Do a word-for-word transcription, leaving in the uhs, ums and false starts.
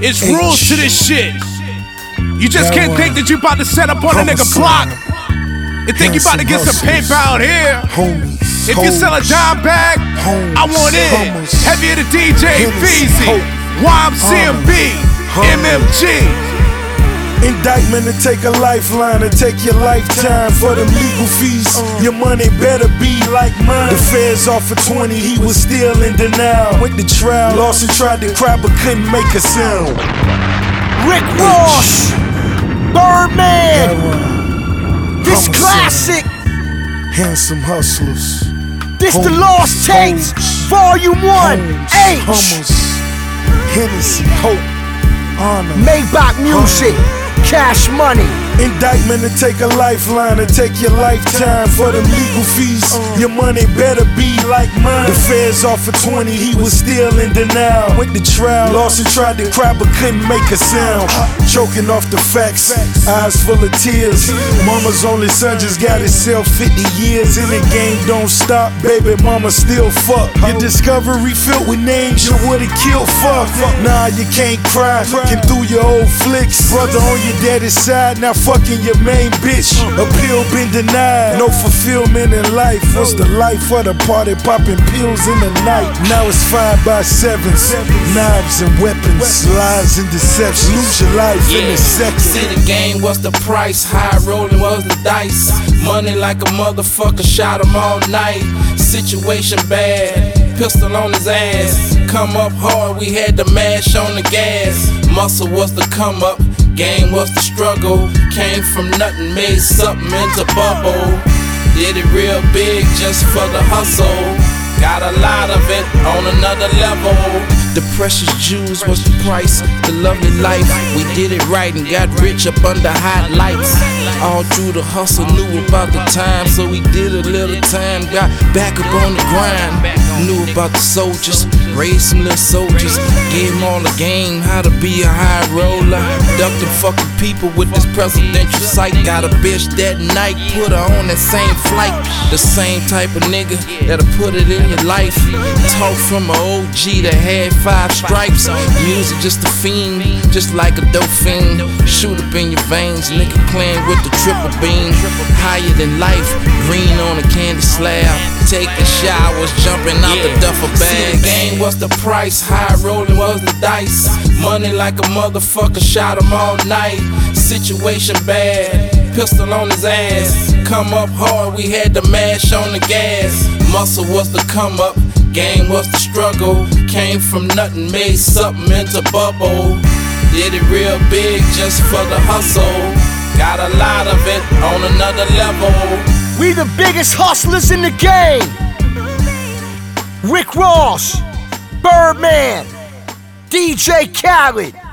It's rules to this shit. You just can't think that you about to set up on a nigga block and think you about to get some paper out here. If you sell a dime bag, I want in. Heavier to D J Feezy, Y M C M B, M M G. Indictment to take a lifeline, to take your lifetime for them legal fees. Your money better be like mine. The feds offered twenty, he was still in denial. Went to trial, lost and tried to cry but couldn't make a sound. Rick Ross, Birdman, this classic. Handsome hustlers. This the Lost Tapes, Volume one, H. Hummers, Hennessy, Hope, Honor, Maybach Music, Cash Money. Indictment to take a lifeline, to take your lifetime for them legal fees. Your money better be like mine. The feds offered twenty, he was still in denial. Went to trial, lost and tried to cry but couldn't make a sound. Choking off the facts, eyes full of tears. Mama's only son just got himself fifty years. In the game don't stop, baby mama still fuck. Your discovery filled with names you would've killed fuck. Nah, you can't cry, looking through your old flicks. Brother on your daddy's side, now fucking your main bitch. Appeal been denied, no fulfillment in life. What's the life of the party? Popping pills in the night. Now it's five by sevens, knives and weapons, lies and deception. Lose your life in a second. See the game, what's the price? High rolling was the dice. Money like a motherfucker, shot him all night. Situation bad, pistol on his ass. Come up hard, we had to mash on the gas. Muscle was the come up, game was the struggle. Came from nothing, made something into bubble. Did it real big just for the hustle. Got a lot of it on another level. The precious jewels was the price, the lovely life. We did it right and got rich up under hot lights. All through the hustle, knew about the time, so we did a little time. Got back up on the grind, knew about the soldiers, raised some little soldiers. Gave them all a game, how to be a high roller. Ducking fucking people with this presidential sight. Got a bitch that night, put her on that same flight. The same type of nigga that'll put it in your life. Talk from an O G that had five stripes. Music just a fiend, just like a dope fiend. Shoot up in your veins, nigga playing with the triple beam. Higher than life, green on a candy slab. Taking showers, jumping out the duffel bag. Game was the price, high rolling was the dice. Money like a motherfucker, shot him all night. Situation bad, pistol on his ass. Come up hard, we had to mash on the gas. Muscle was the come up, game was the struggle. Came from nothing, made something into bubble. Did it real big just for the hustle. Got a lot of it on another level. We the biggest hustlers in the game. Rick Ross, Birdman, D J Khaled.